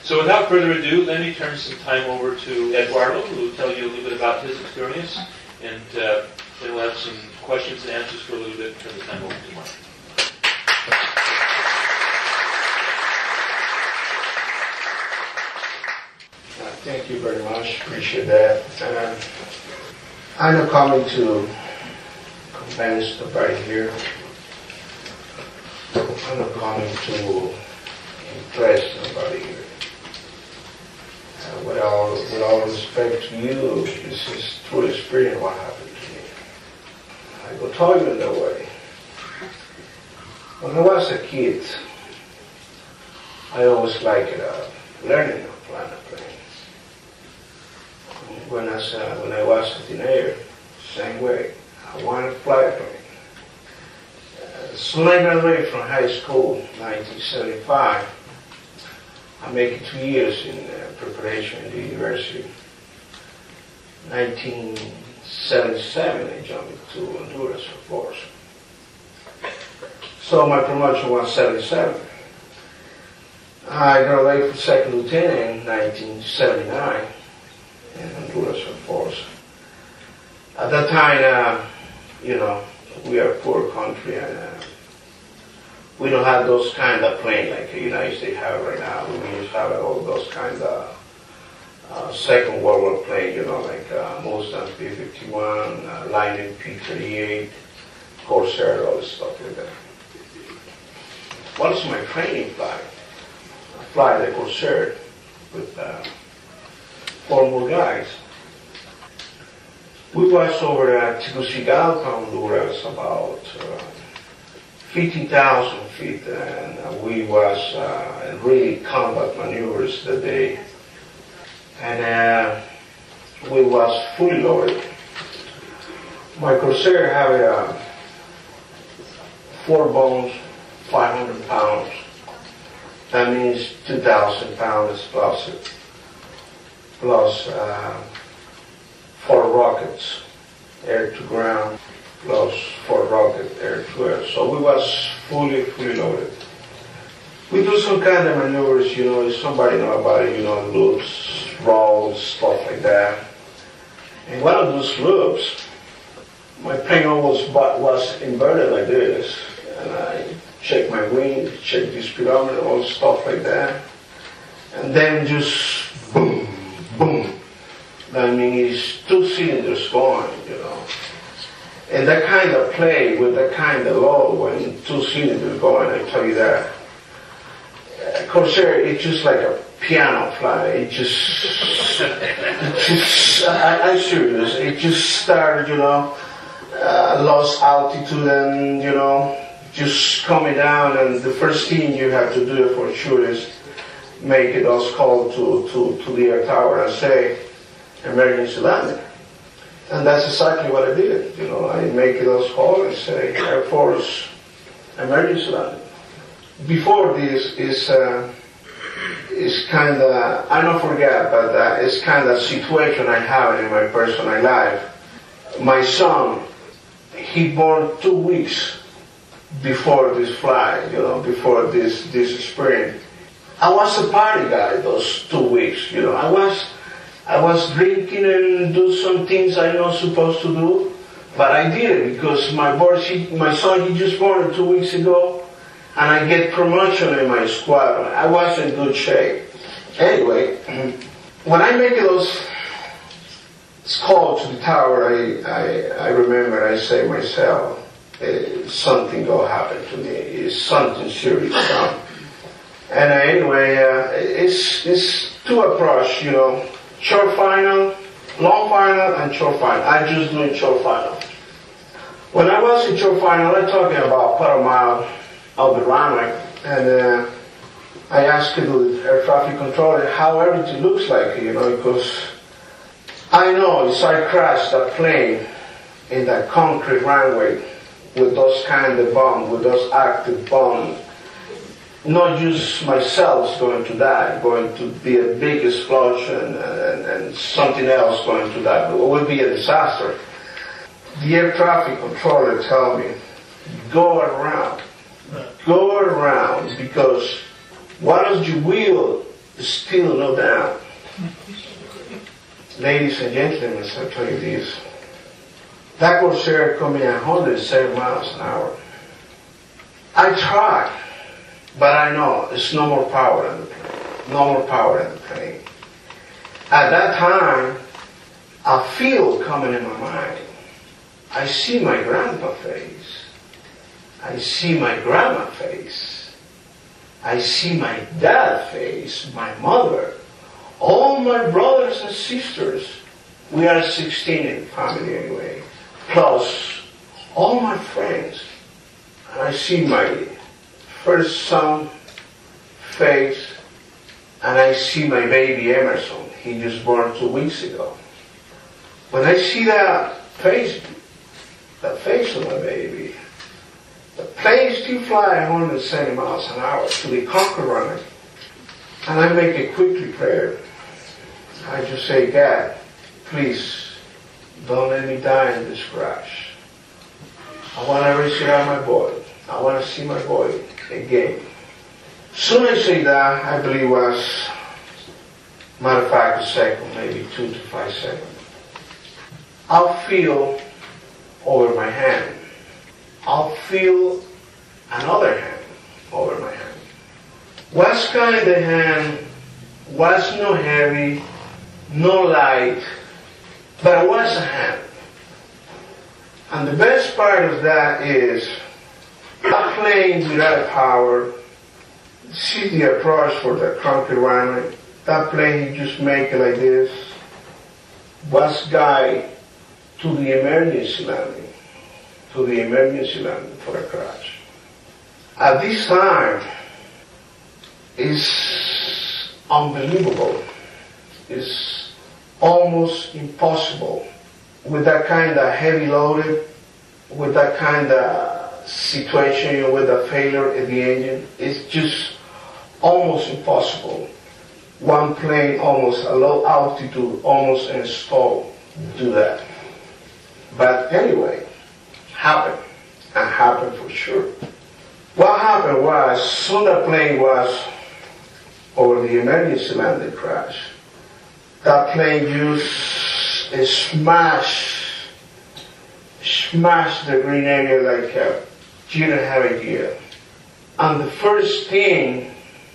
So without further ado, let me turn some time over to Eduardo, who will tell you a little bit about his experience, and then we'll have some questions and answers for a little bit, and turn the time over to Mark. Thank you very much. Appreciate that. I'm not coming to convince nobody here. I'm not coming to impress nobody here. With all respect to you, this is true experience what happened to me. I will tell you in that way. When I was a kid, I always liked learning to fly a plane. When I was a teenager, same way. I wanted to fly a plane. Soon I graduated from high school, 1975. I made 2 years in preparation in the university. 1977, I jumped to Honduras Air Force. So my promotion was 77. I graduated from second lieutenant in 1979 in Honduras Air Force. At that time, we are a poor country and we don't have those kind of planes like the United States have right now. We used to have all those kind of Second World War planes, like Mustang P-51, Lightning P-38, Corsair, all this stuff like that. What is my training flight? I fly the Corsair with 4 more guys. We was over at Tegucigalpa, Honduras, about 50,000 feet, and we was really combat maneuvers that day. And we was fully loaded. My Corsair had 4 bones, 500 pounds. That means 2,000 pounds plus 4 rockets, air to ground, plus 4 rockets, air to air. So we was fully loaded. We do some kind of maneuvers, if somebody know about it, loops, rolls, stuff like that. And one of those loops, my plane almost was inverted like this, and I check my wing, check the speedometer, all stuff like that. And then just boom, boom. That means 2 cylinders going, And that kind of play with that kind of load, when 2 cylinders going, I tell you that. Corsair, it's just like a piano fly. I'm serious. It just started, lost altitude and, just coming down, and the first thing you have to do for sure is make those call to the air tower and say, emergency landing. And that's exactly what I did. I make those calls and say, Air Force, emergency landing. Before this is kind of, I don't forget, but it's kind of situation I have in my personal life. My son, he born 2 weeks before this flight, before this experience. I was a party guy those 2 weeks, I was drinking and do some things I'm not supposed to do, but I did it because my son, he just born 2 weeks ago, and I get promotion in my squadron. I was in good shape. Anyway, when I make those calls to the tower, I remember I say myself, something will happen to me. It's something serious. And anyway, it's 2 approach, short final, long final, and short final. I just doing short final. When I was in short final, I'm talking about quarter mile of the runway, and I asked the air traffic controller how everything looks like, because I know if I crash that plane in that concrete runway with those kind of bombs, with those active bombs, not just myself is going to die, going to be a big explosion and something else going to die. It will be a disaster. The air traffic controller tell me, go around, because once you will still no doubt. Ladies and gentlemen, I'll tell you this. That Corsair coming at 107 miles an hour. I tried, but I know there's no more power in the plane. No more power in the plane. At that time, I feel coming in my mind. I see my grandpa face. I see my grandma face. I see my dad face, my mother, all my brothers and sisters. We are 16 in the family anyway, plus all my friends. And I see my first son face, and I see my baby Emerson. He just born 2 weeks ago. When I see that face of my baby, the plane still fly 170 miles an hour to the Concord runner, and I make a quickly prayer. I just say, God, please don't let me die in this crash. I want to raise out my boy. I want to see my boy again. Soon I say that, I believe was, matter of fact, a second, maybe 2 to 5 seconds. I'll feel over my hand. I'll feel another hand over my hand. Was kind of hand, was no heavy, no light, but it was a hand. And the best part of that is, a plane without power, see the approach for the Concord runway, that plane you just make it like this, was guide to the emergency landing for a crash. At this time, it's unbelievable. It's almost impossible. With that kind of heavy loaded, with that kind of situation, with a failure in the engine, it's just almost impossible. One plane almost at low altitude, almost in stall, do that. But anyway, happened, and happened for sure. What happened was, soon the plane was over the emergency landing crash. That plane just smashed the green area like you don't have idea. And the first thing,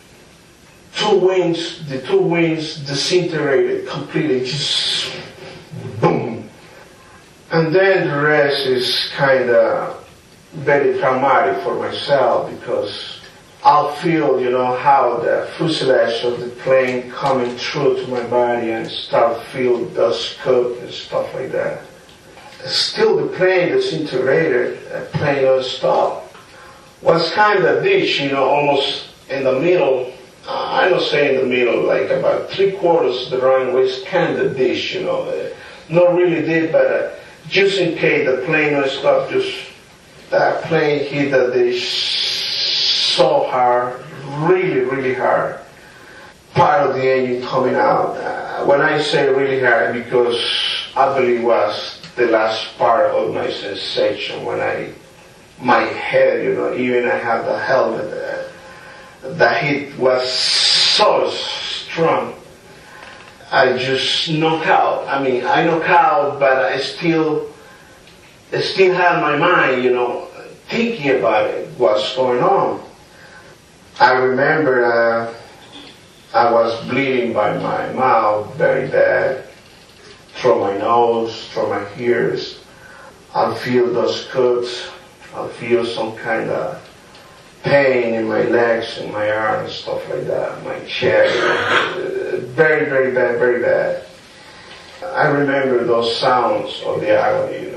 the two wings disintegrated completely, just boom. And then the rest is kind of very traumatic for myself because I'll feel, how the fuselage of the plane coming through to my body and start feel dust coat and stuff like that. Still the plane disintegrated, the plane don't stop. Was kind of ditch, almost in the middle. I don't say in the middle, like about 3/4 of the runway is kind of ditch, not really deep, but just in case the plane don't stop, just that plane hit the ditch so hard, really, really hard. Part of the engine coming out. When I say really hard, because I believe was the last part of my sensation when my head, even I had the helmet, the hit was so strong. I just knocked out. I knocked out, but I still had my mind, thinking about it, what's going on. I remember I was bleeding by my mouth very bad, through my nose, through my ears. I'll feel those cuts. I'll feel some kind of pain in my legs and my arms, stuff like that, my chest. Very, very bad, very bad. I remember those sounds of the agony,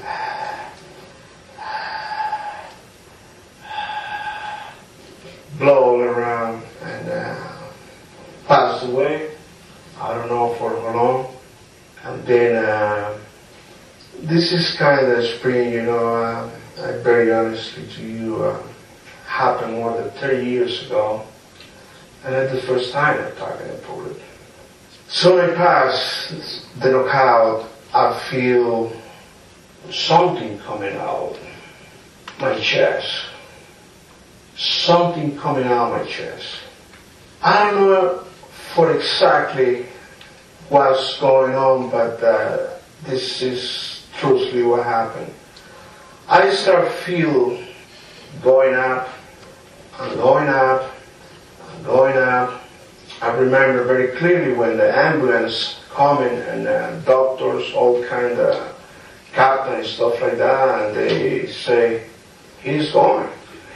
blow all around and passed away. I don't know for how long. And then this is kind of spring, I very honestly to you, happened more than 30 years ago. And that's the first time I'm talking about it. So when I pass the knockout, I feel something coming out my chest. Something coming out my chest. I don't know for exactly what's going on, but this is truthfully what happened. I start feel going up and going up and going up. I remember very clearly when the ambulance coming and doctors, all kind of captain and stuff like that, and they say, he's going.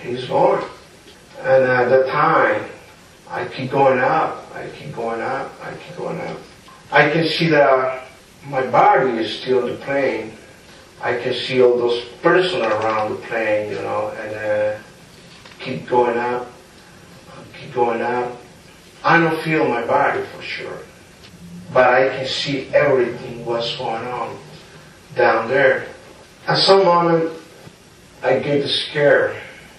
And at the time, I keep going up, I keep going up. I can see that my body is still in the plane. I can see all those persons around the plane, and keep going up. I don't feel my body for sure, but I can see everything what's going on down there. At some moment, I get scared.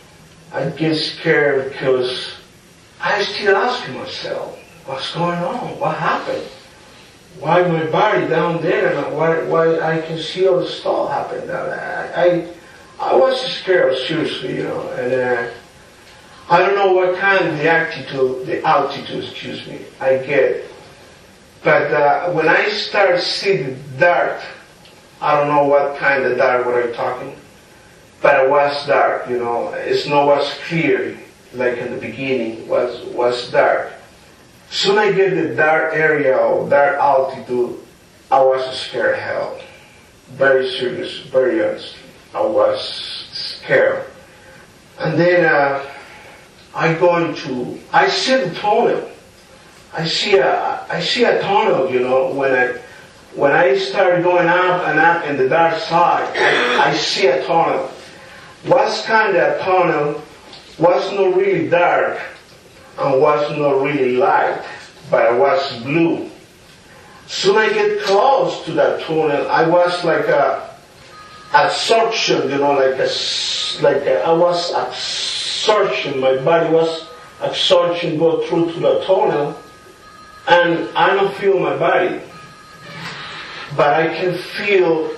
Because I still asking myself, what's going on? What happened? Why my body down there and why I can see all the stuff happen down there? I was scared, seriously, and I don't know what kind of the altitude, I get. But when I start seeing the dark, I don't know what kind of dark what I'm talking, but it was dark, It's not was clear like in the beginning, was dark. Soon I get the dark area or dark altitude, I was scared hell. Very serious, very honest. I was scared. And then I see the tunnel. I see a tunnel, when I start going up and up in the dark side, I see a tunnel. Was kind of a tunnel, was not really dark and was not really light, but it was blue. Soon I get close to that tunnel, I was like a absorption, I was absorption, my body was absorption, go through to the tunnel, and I don't feel my body, but I can feel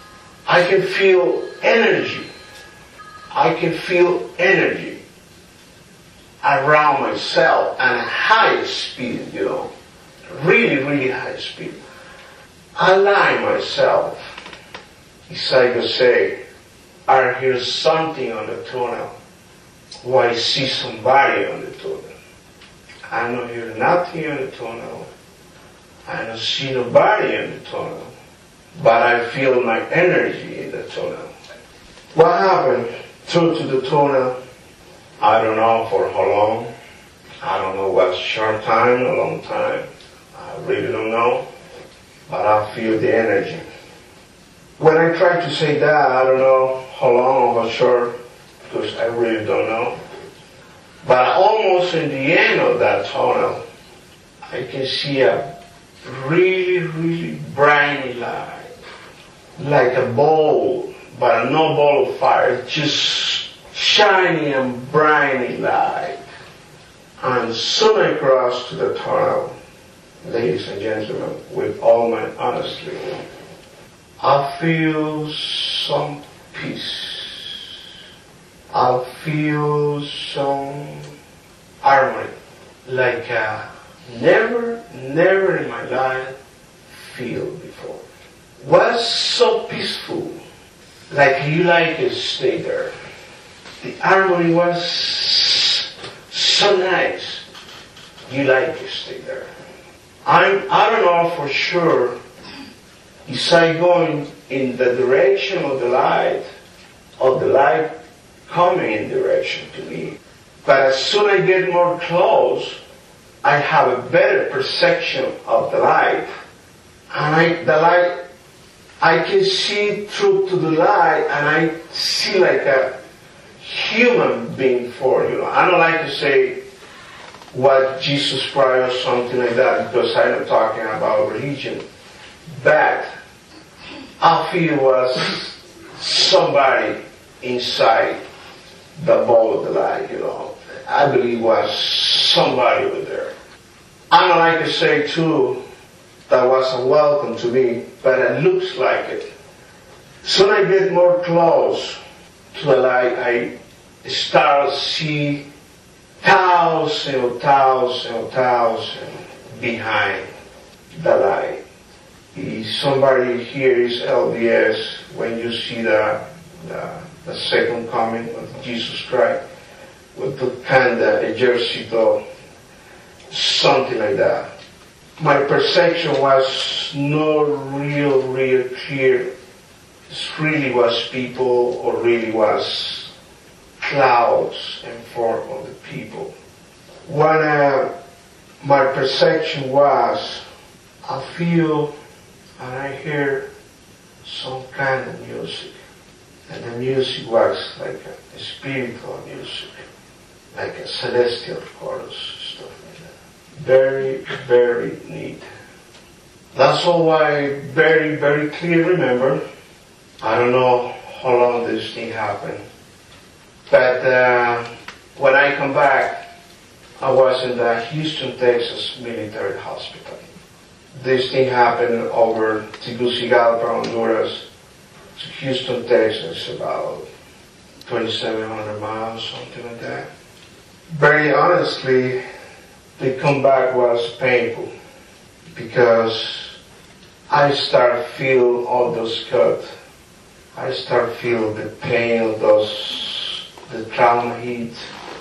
energy. I can feel energy around myself and high speed, really, really high speed. I lie myself. As I could say, I hear something on the tunnel, or I see somebody on the tunnel. I don't hear nothing on the tunnel. I don't see nobody in the tunnel, but I feel my energy in the tunnel. What happened through to the tunnel? I don't know for how long. I don't know what's short time, a long time. I really don't know, but I feel the energy. When I try to say that, I don't know how long or how short, because I really don't know. But almost in the end of that tunnel, I can see a really, really bright light, like a ball, but no ball of fire, just shiny and briny light. And soon I cross to the tunnel, ladies and gentlemen, with all my honesty, I feel some peace. I feel some harmony, like never in my life feel before. Was so peaceful, like you like to stay there. The harmony was so nice, you like to stay there. I don't know for sure if I going in the direction of the light coming in direction to me. But as soon as I get more close, I have a better perception of the light. And I can see through to the light, and I see like a human being for you. I don't like to say what Jesus Christ or something like that, because I'm not talking about religion. But I feel it was somebody inside the ball of the light, I believe it was somebody over there. I don't like to say too, that was a welcome to me, but it looks like it. Soon I get more close to the light, I start to see thousand behind the line. If somebody here is LDS, when you see the second coming of Jesus Christ, with the kind of ejército, something like that. My perception was not real clear. It really was people or really was clouds in form of the people. When my perception was, I feel and I hear some kind of music. And the music was like a spiritual music, like a celestial chorus, stuff like that. Very neat. That's all I very clearly remember. I don't know how long this thing happened. But when I come back, I was in the Houston, Texas military hospital. This thing happened over Tegucigalpa, Honduras, to Houston, Texas, about 2,700 miles, something like that. Very honestly, the comeback was painful because I started feeling all those cuts. I started feeling the pain of the trauma heat.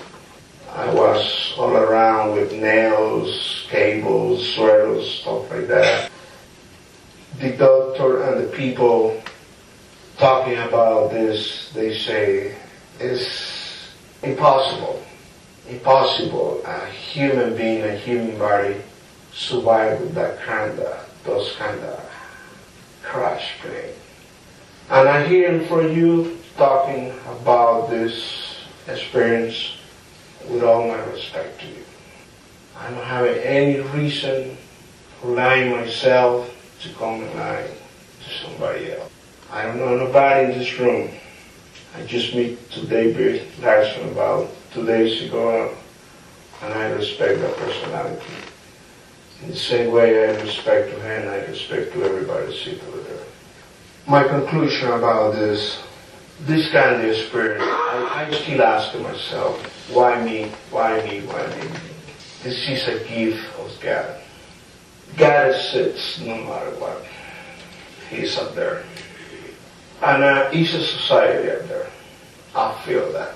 I was all around with nails, cables, swells, stuff like that. The doctor and the people talking about this, they say, it's impossible. Impossible. A human being, a human body survive with those kind of crash plane. And I'm hearing from you talking about this experience with all my respect to you. I don't have any reason for lying myself to come and lie to somebody else. I don't know nobody in this room. I just met to David Larson about 2 days ago, and I respect that personality. In the same way I respect to him, I respect to everybody sitting over there. My conclusion about this kind of experience, I still ask myself, why me? Why me? Why me? This is a gift of God. God sits no matter what. He's up there. And it's a society up there. I feel that.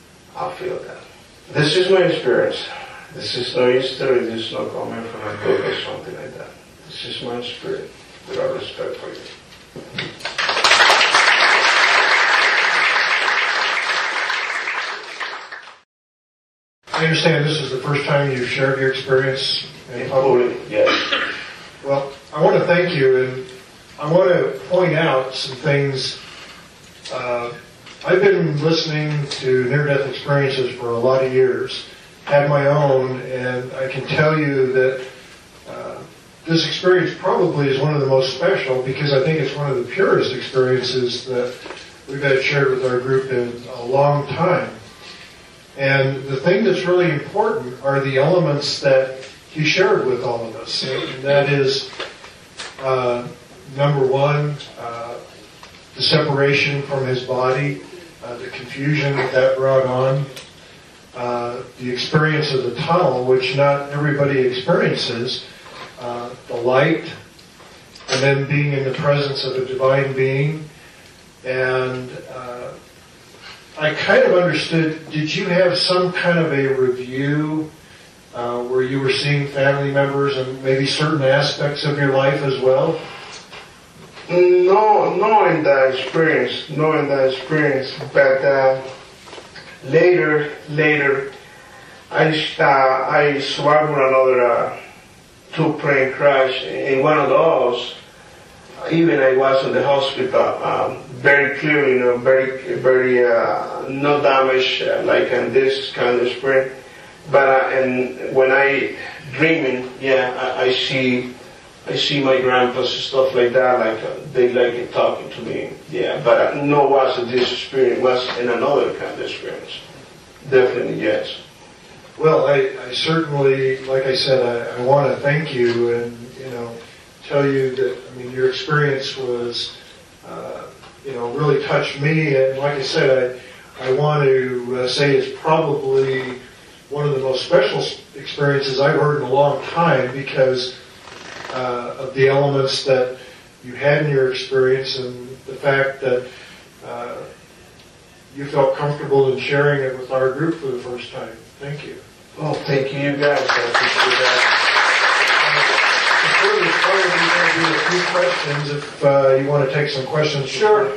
This is my experience. This is no history. This is not coming from a book or something like that. This is my spirit, with all respect for you. I understand this is the first time you've shared your experience in public. Yes. Well, I want to thank you, and I want to point out some things. I've been listening to near-death experiences for a lot of years, had my own, and I can tell you that this experience probably is one of the most special because I think it's one of the purest experiences that we've had shared with our group in a long time. And the thing that's really important are the elements that he shared with all of us. And that is, number one, the separation from his body, the confusion that brought on, the experience of the tunnel, which not everybody experiences, the light, and then being in the presence of a divine being. And I kind of understood, did you have some kind of a review where you were seeing family members and maybe certain aspects of your life as well? No, knowing the experience, but later, I survived another two-plane crash. In one of those, even I was in the hospital, very clearly, very no damage like in this kind of experience. But and when I dreaming, I see my grandpa's stuff like that, like they like it talking to me. Yeah, but no was this experience, was in another kind of experience. Definitely, yes. Well, I certainly, like I said, I want to thank you and, tell you that, your experience was, really touched me. And like I said, I want to say it's probably one of the most special experiences I've heard in a long time because of the elements that you had in your experience and the fact that you felt comfortable in sharing it with our group for the first time. Thank you. Oh, thank you guys. I appreciate that. Before we start, we're going to do a few questions if you want to take some questions. Sure.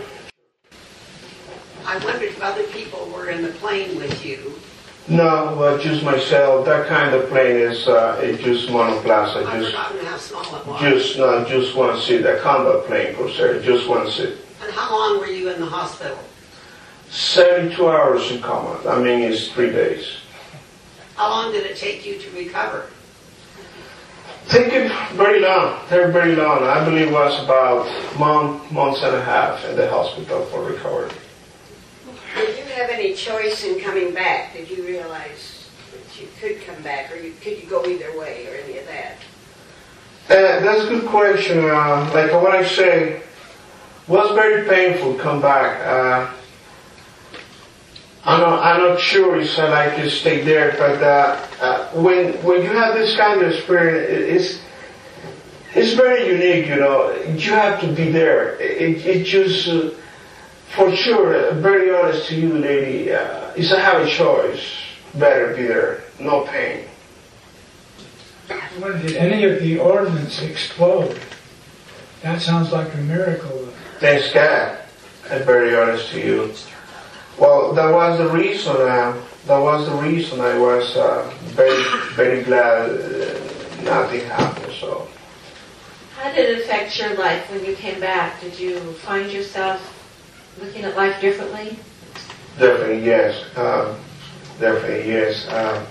I wondered if other people were in the plane with you. No, but just myself. That kind of plane is just monoplaza. I've forgotten how small it was. Just one seat. A combat plane, per se. Just one seat. And how long were you in the hospital? 72 hours in coma. I mean, it's 3 days. How long did it take you to recover? Taken very long, very long. I believe it was about months and a half in the hospital for recovery. Did you have any choice in coming back? Did you realize that you could come back, or could you go either way, or any of that? That's a good question. Like what I say, was very painful to come back. I'm not sure if I like to stay there, but when you have this kind of experience, it's very unique. You know, you have to be there. It just, for sure, very honest to you, lady, if I have a choice, better be there. No pain. Well, did any of the ordnance explode? That sounds like a miracle. Thanks God. I'm very honest to you. Well, that was the reason. I was very, very glad nothing happened. So. How did it affect your life when you came back? Did you find yourself looking at life differently? Definitely yes. Definitely yes.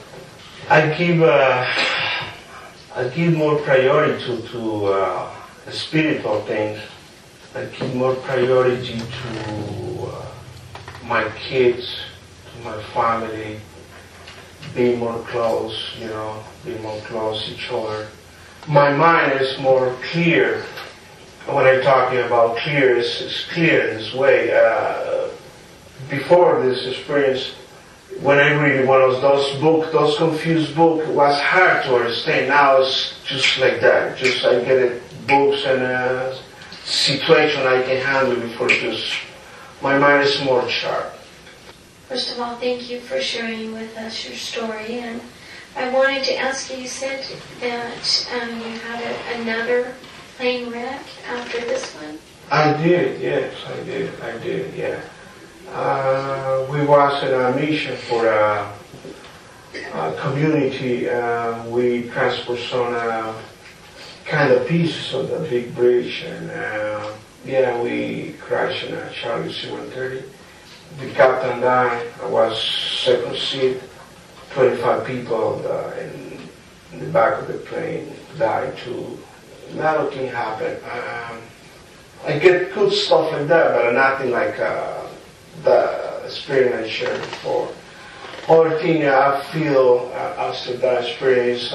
I give more priority to spiritual things. I give more priority to my kids, to my family, be more close, be more close to each other. My mind is more clear. When I'm talking about clear, it's clear in this way. Before this experience, when I read one of those confused books, it was hard to understand. Now it's just like that. Just I get it, books and a situation I can handle before just my mind is more sharp. First of all, thank you for sharing with us your story. And I wanted to ask you, you said that you had another plane wreck after this one? I did, yes, I did, yeah. We was in a mission for a community. We transport some kind of pieces of the big bridge, and we crashed in a Charlie C-130. The captain died. I was second seat. 25 people in the back of the plane died too. A lot of things happen. I get good stuff like that, but nothing like the experience I shared before. Other thing I feel after that experience,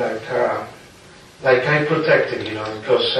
like I'm protected, because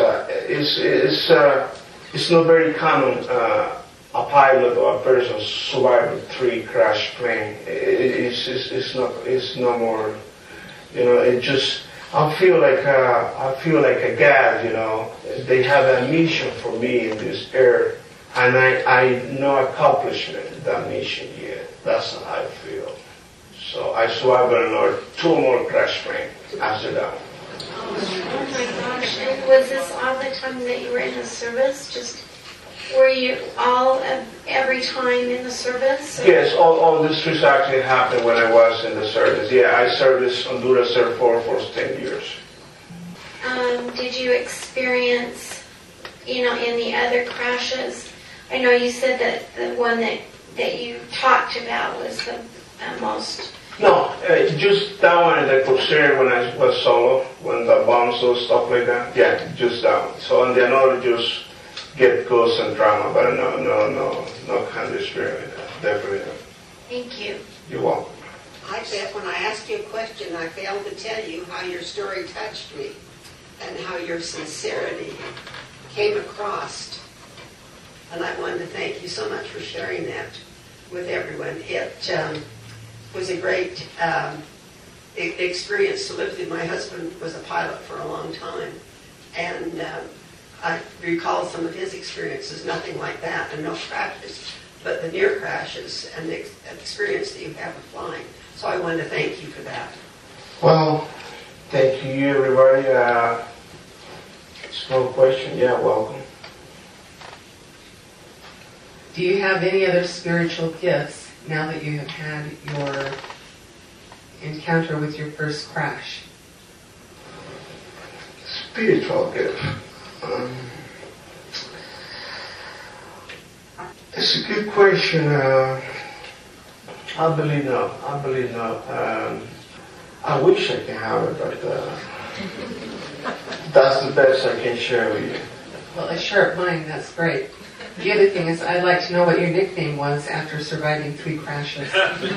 it's not very common a pilot or a person survived 3 crash plane. It's no more, it just. I feel like a God, They have a mission for me in this earth, and I no accomplishment in that mission yet. That's how I feel. So I survived another 2 more crash planes after that. Oh my gosh, and was this all the time that you were in the service? Were you all every time in the service? Or? Yes, all this actually happened when I was in the service. Yeah, I serviced Honduras Air Force for 10 years. Did you experience, in the other crashes? I know you said that the one that you talked about was the most... No, just that one in the Corsair when I was solo, when the bombs or stuff like that. Yeah, just that one. So on the another just get ghosts and drama, but no kind of experience. Definitely not. Thank you. You're welcome. I bet when I asked you a question, I failed to tell you how your story touched me and how your sincerity came across. And I wanted to thank you so much for sharing that with everyone. It was a great experience to live through. My husband was a pilot for a long time, and I recall some of his experiences, nothing like that, and no crashes, but the near crashes and the experience that you have of flying. So I wanted to thank you for that. Well, thank you, everybody. Small question. Yeah, welcome. Do you have any other spiritual gifts now that you have had your encounter with your first crash? Spiritual gift. It's a good question. I believe not. I wish I can have it, but that's the best I can share with you. Well, a sharp mind, that's great. The other thing is, I'd like to know what your nickname was after surviving 3 crashes.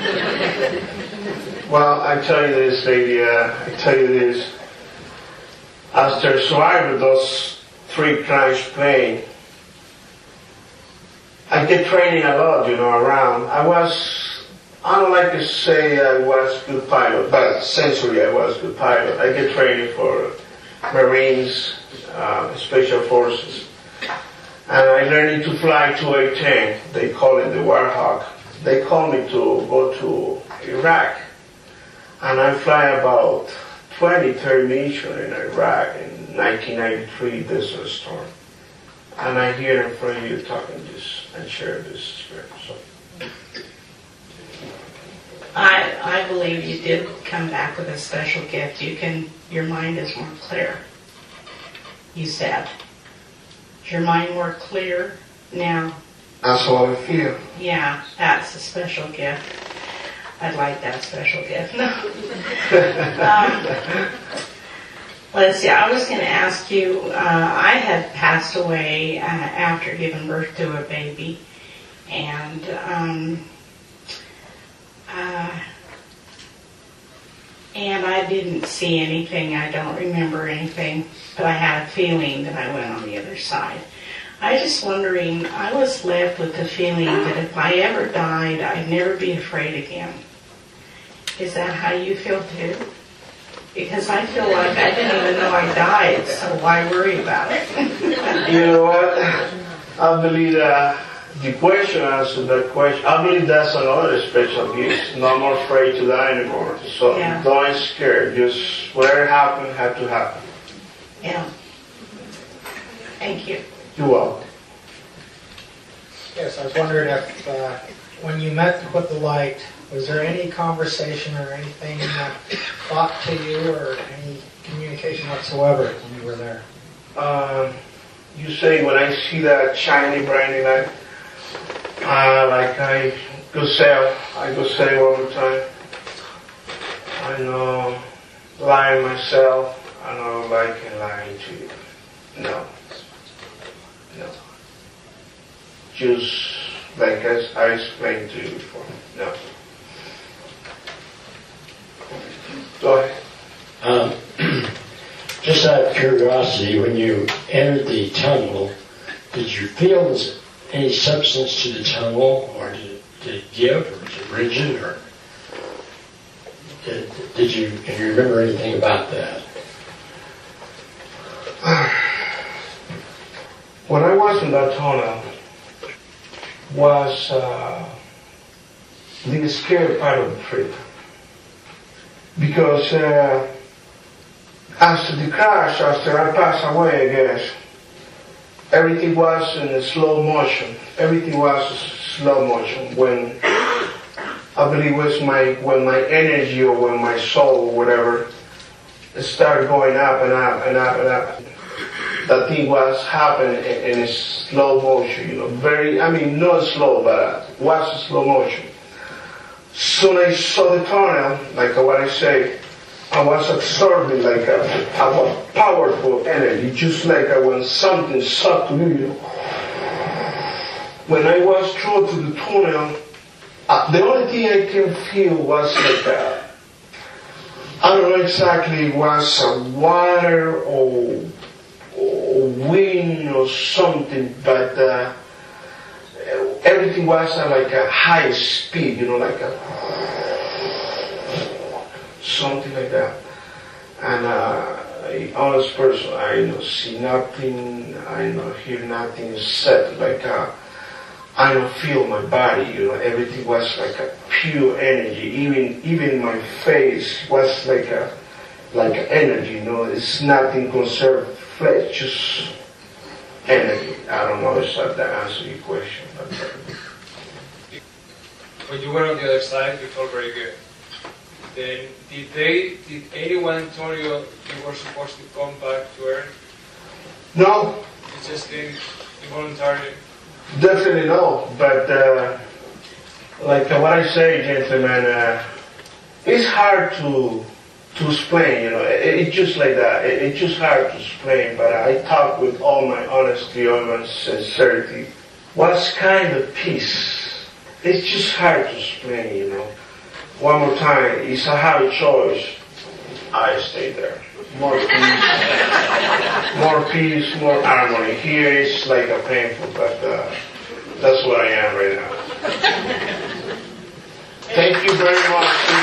Well, I tell you this, lady. After surviving those 3 crash planes, I get training a lot, around. I don't like to say I was a good pilot, but essentially I was a good pilot. I get training for Marines, Special Forces. And I learned to fly to A-10. They call it the Warhawk. They called me to go to Iraq. And I fly about 30 missions in Iraq in 1993 Desert Storm. And I hear in front of you talking this and share this experience. So. I believe you did come back with a special gift. Your mind is more clear. You said. Is your mind more clear now? That's how I feel. Yeah, that's a special gift. I'd like that special gift. No. Let's see, I was going to ask you, I had passed away after giving birth to a baby, and I didn't see anything. I don't remember anything, but I had a feeling that I went on the other side. I was wondering, I was left with the feeling that if I ever died, I'd never be afraid again. Is that how you feel too? Because I feel like I didn't even know I died, so why worry about it? You know what? I believe the question answers that question. I believe that's another special gift. No more afraid to die anymore. So Yeah. Don't scare. Just whatever happened had to happen. Yeah. Thank you. You're welcome. Yes, I was wondering if when you met with the light, was there any conversation or anything thought to you or any communication whatsoever when you were there? You say when I see that shiny briny light, like I go say all the time. I know lying myself. I know like lying to you. No. Just like as I explained to you before. No. Go ahead. Just out of curiosity, when you entered the tunnel, did you feel any substance to the tunnel, or did it give, or was it rigid, or can you remember anything about that? When I was in that tunnel, was the scary part of the trip. Because after the crash, after I passed away, I guess, everything was in slow motion. Everything was slow motion. When I believe it was when my energy or when my soul or whatever, it started going up and up and up and up. That thing was happening in a slow motion, not slow, but was slow motion. Soon I saw the tunnel, like what I say, I was absorbing like a powerful energy, just like when something sucked me. When I was through to the tunnel, the only thing I can feel was like I don't know exactly, it was water or wind or something, but everything was at like a high speed, like something like that. And a honest person, I don't see nothing, I don't hear nothing, except like I don't feel my body, everything was like a pure energy. Even my face was like energy, it's nothing concerned flesh, just energy. I don't know if that answers your question. But, when you went on the other side, you felt very good. Then, did anyone tell you you were supposed to come back to Earth? No. You just did involuntarily? Definitely no. But like what I say, gentlemen, it's hard to explain. It's just like that. It's just hard to explain. But I talk with all my honesty, all my sincerity. What's kind of peace? It's just hard to explain, One more time, it's a hard choice. I stay there. More peace, more harmony. Here it's like a painful, but that's what I am right now. Thank you very much.